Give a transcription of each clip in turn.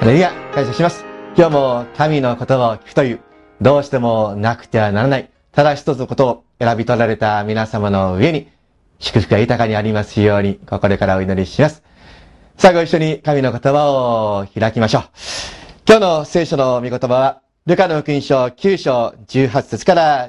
ハレルヤ、感謝します。今日も神の言葉を聞くという、どうしてもなくてはならない、ただ一つのことを選び取られた皆様の上に、祝福が豊かにありますように、心からお祈りします。さあ、ご一緒に神の言葉を開きましょう。今日の聖書の御言葉は、ルカの福音書9章18節から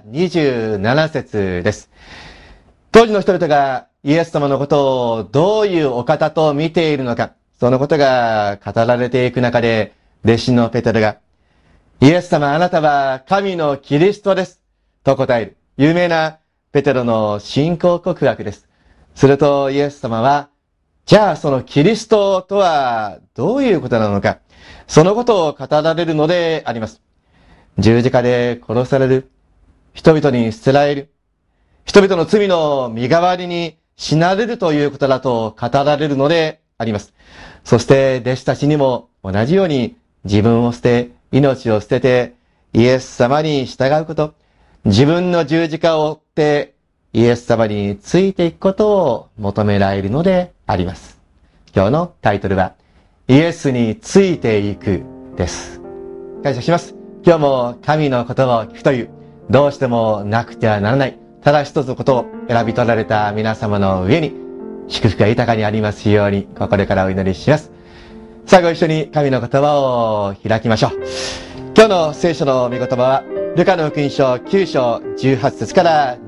27節です。当時の人々がイエス様のことをどういうお方と見ているのか、そのことが語られていく中で、弟子のペテロが、イエス様あなたは神のキリストです。と答える、有名なペテロの信仰告白です。するとイエス様は、じゃあそのキリストとはどういうことなのか、そのことを語られるのであります。十字架で殺される、人々に捨てられる、人々の罪の身代わりに死なれるということだと語られるのであります。そして弟子たちにも同じように自分を捨て、命を捨ててイエス様に従うこと、自分の十字架を追ってイエス様についていくことを求められるのであります。今日のタイトルはイエスについていくです。感謝します。今日も神の言葉を聞くという、どうしてもなくてはならない、ただ一つのことを選び取られた皆様の上に、祝福が豊かにありますように、心からお祈りします。さあ、ご一緒に神の言葉を開きましょう。今日の聖書の御言葉は、ルカの福音書9章18節から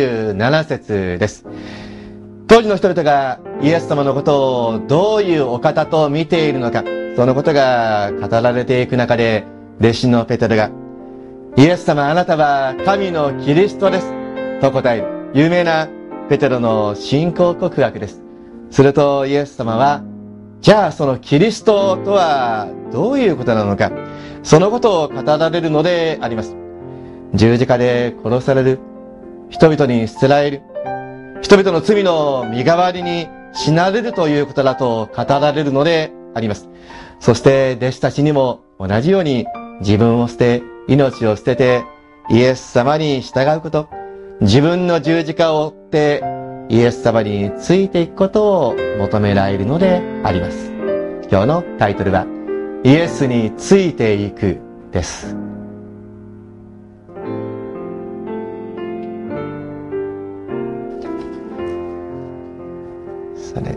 27節です。当時の人々がイエス様のことをどういうお方と見ているのか、そのことが語られていく中で、弟子のペテロが、イエス様あなたは神のキリストです。と答える、有名なペテロの信仰告白です。するとイエス様は、じゃあそのキリストとはどういうことなのか、そのことを語られるのであります。十字架で殺される、人々に捨てられる、人々の罪の身代わりに死なれるということだと語られるのであります。そして弟子たちにも同じように自分を捨て、命を捨ててイエス様に従うこと、自分の十字架を追ってイエス様についていくことを求められるのであります。今日のタイトルはイエスについていくです。それ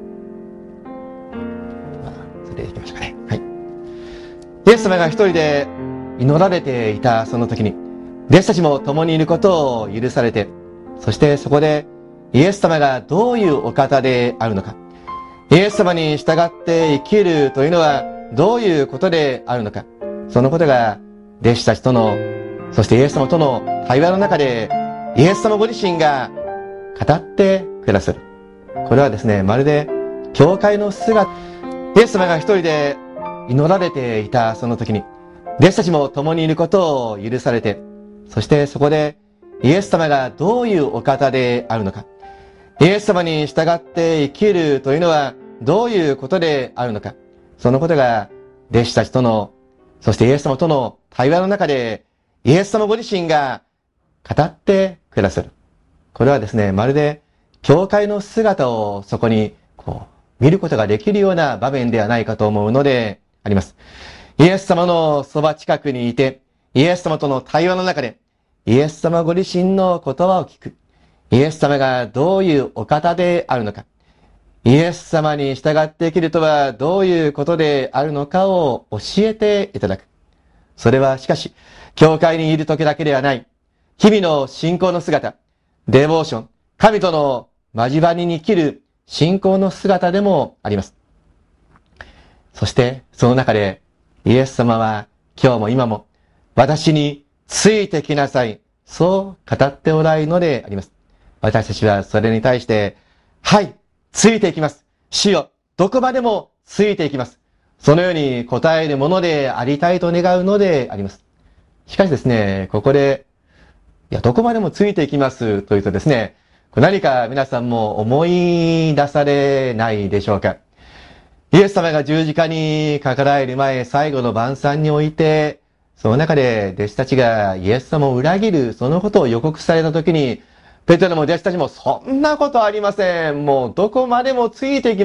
でいきましょうかね。はい。イエス様が一人で祈られていたその時に、弟子たちも共にいることを許されて、そしてそこでイエス様がどういうお方であるのか、イエス様に従って生きるというのはどういうことであるのか、そのことが弟子たちとの、そしてイエス様との対話の中でイエス様ご自身が語ってくださる。これはですね、まるで教会の姿。イエス様が一人で祈られていたその時に、弟子たちも共にいることを許されて、そしてそこでイエス様がどういうお方であるのか、イエス様に従って生きるというのはどういうことであるのか、そのことが弟子たちとの、そしてイエス様との対話の中でイエス様ご自身が語ってくださる。これはですね、まるで教会の姿をそこに見ることができるような場面ではないかと思うのであります。イエス様のそば近くにいて、イエス様との対話の中で、イエス様ご自身の言葉を聞く。イエス様がどういうお方であるのか。イエス様に従って生きるとはどういうことであるのかを教えていただく。それはしかし、教会にいる時だけではない。日々の信仰の姿、デボーション、神との交わりに生きる信仰の姿でもあります。そしてその中でイエス様は今日も今も私についてきなさい、そう語っておられるのであります。私たちはそれに対して、はい、ついていきます。主よ、どこまでもついていきます。そのように答えるものでありたいと願うのであります。しかしですね、ここで、どこまでもついていきますというとですね、何か皆さんも思い出されないでしょうか。イエス様が十字架にかかられる前、最後の晩餐において、その中で弟子たちがイエス様を裏切る、そのことを予告されたときに、ペテロも弟子たちもそんなことありません。もうどこまでもついていきます。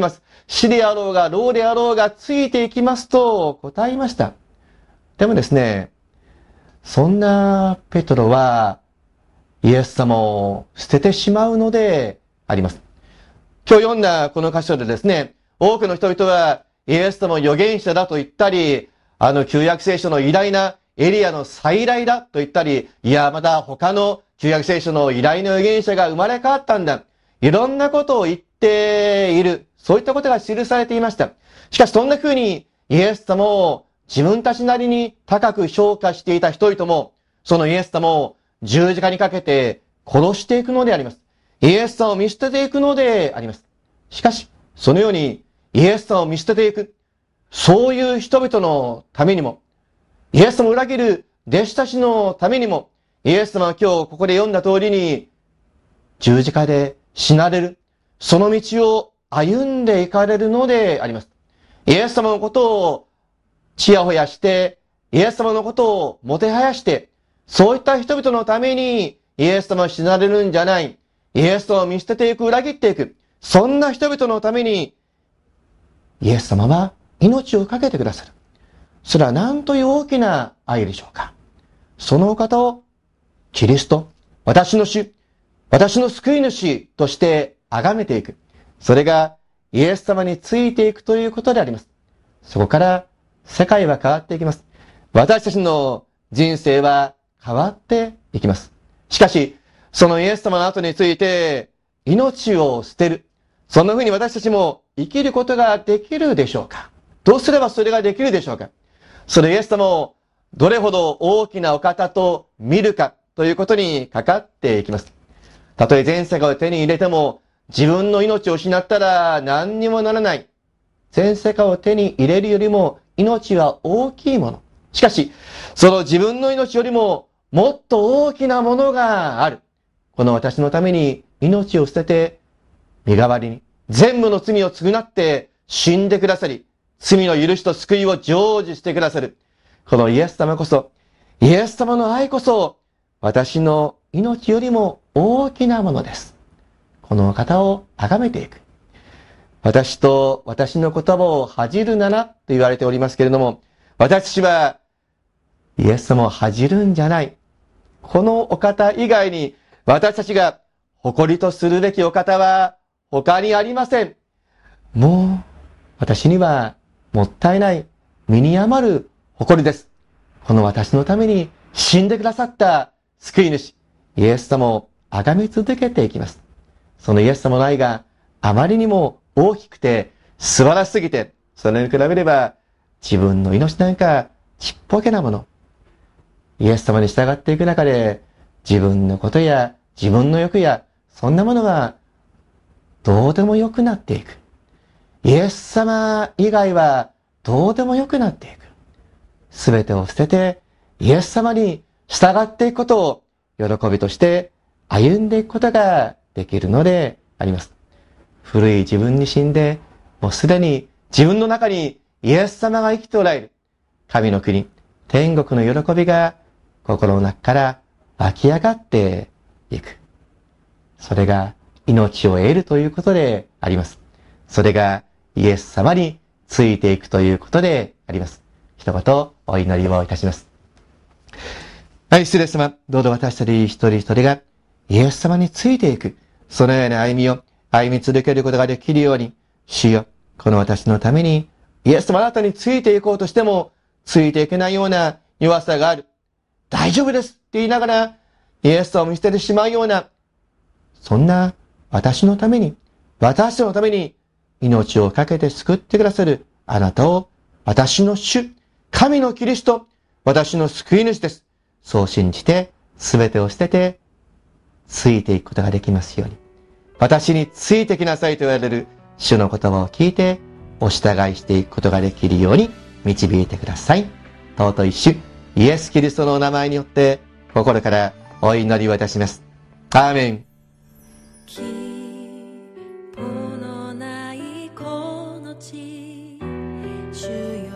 死であろうが老であろうがついていきますと答えました。でもですね、そんなペトロはイエス様を捨ててしまうのであります。今日読んだこの箇所でですね、多くの人々はイエス様を預言者だと言ったり、旧約聖書の偉大なエリアの再来だと言ったり、いや、また他の旧約聖書の偉大な預言者が生まれ変わったんだ。いろんなことを言っている。そういったことが記されていました。しかしそんな風にイエス様を自分たちなりに高く評価していた人々も、そのイエス様を十字架にかけて殺していくのであります。イエス様を見捨てていくのであります。しかし、そのようにイエス様を見捨てていく、そういう人々のためにも、イエス様を裏切る弟子たちのためにも、イエス様は今日ここで読んだ通りに、十字架で死なれる、その道を歩んでいかれるのであります。イエス様のことをちやほやして、イエス様のことをもてはやして、そういった人々のためにイエス様を死なれるんじゃない。イエス様を見捨てていく、裏切っていく。そんな人々のために、イエス様は命を懸けてくださる。それは何という大きな愛でしょうか。そのお方をキリスト、私の主、私の救い主として崇めていく。それがイエス様についていくということであります。そこから世界は変わっていきます。私たちの人生は変わっていきます。しかし、そのイエス様の後について命を捨てる。そんな風に私たちも生きることができるでしょうか。どうすればそれができるでしょうか。そのイエス様をどれほど大きなお方と見るかということにかかっていきます。たとえ全世界を手に入れても自分の命を失ったら何にもならない。全世界を手に入れるよりも命は大きいもの。しかし、その自分の命よりももっと大きなものがある。この私のために命を捨てて身代わりに全部の罪を償って死んでくださり、罪の許しと救いを成就してくださる。このイエス様こそ、イエス様の愛こそ、私の命よりも大きなものです。この方を崇めていく。私と私の言葉を恥じるならと言われておりますけれども、私はイエス様を恥じるんじゃない。このお方以外に私たちが誇りとするべきお方は他にありません。もう私にはもったいない身に余る誇りです。この私のために死んでくださった救い主、イエス様を崇め続けていきます。そのイエス様の愛があまりにも大きくて素晴らしすぎて、それに比べれば自分の命なんかちっぽけなもの。イエス様に従っていく中で自分のことや自分の欲やそんなものはどうでもよくなっていく。イエス様以外はどうでもよくなっていく。すべてを捨ててイエス様に従っていくことを喜びとして歩んでいくことができるのであります。古い自分に死んで、もうすでに自分の中にイエス様が生きておられる。神の国、天国の喜びが心の中から湧き上がっていく。それが命を得るということであります。それがイエス様についていくということであります。一言お祈りをいたします。はい、主イエス様、どうぞ私たち一人一人がイエス様についていく、そのような歩みを歩み続けることができるように、主よ、この私のためにイエス様あなたについていこうとしてもついていけないような弱さがある。大丈夫ですって言いながらイエス様を見捨ててしまうような、そんな私のために、私のために命を懸けて救ってくださるあなたを私の主、神のキリスト、私の救い主です。そう信じて全てを捨ててついていくことができますように。私についてきなさいと言われる主の言葉を聞いてお従いしていくことができるように導いてください。尊い主、イエス・キリストのお名前によって心からお祈りをいたします。アーメン。 希望のないこの地、主よ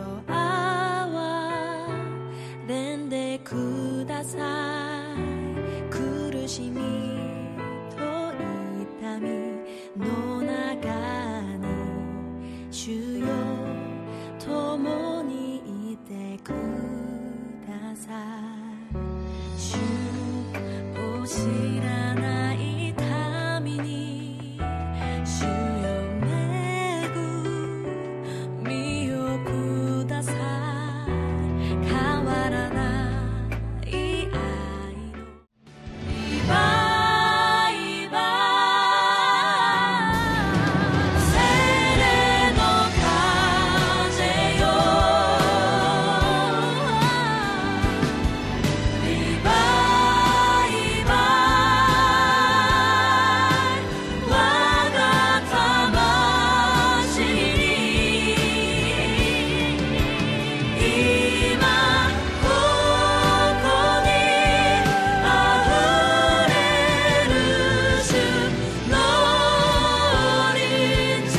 憐れんでください。苦しみと痛みの中に共にいてください。主を知らない民に主よ恵みをください。変わらない愛のリバイバル、精霊の風よ、リバイバル、我が魂に今ここにあふれる主の臨在、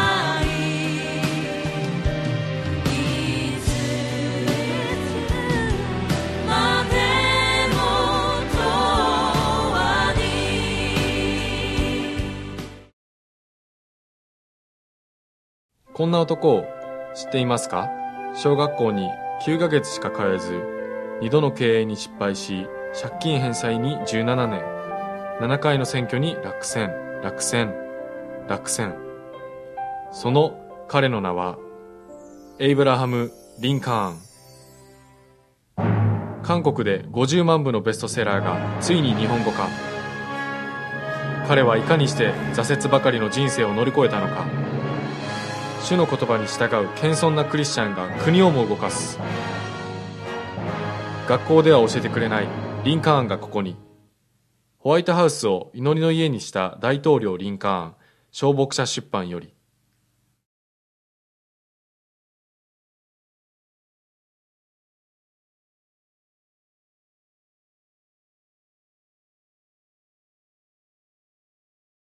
いつまでも永遠に。 こんな男を知っていますか？小学校に9ヶ月しか通えず、2度の経営に失敗し、借金返済に17年、7回の選挙に落選。その彼の名は、エイブラハム・リンカーン。韓国で50万部のベストセラーがついに日本語化。彼はいかにして挫折ばかりの人生を乗り越えたのか。主の言葉に従う謙遜なクリスチャンが国をも動かす。学校では教えてくれないリンカーンがここに。ホワイトハウスを祈りの家にした大統領リンカーン、小牧者出版より。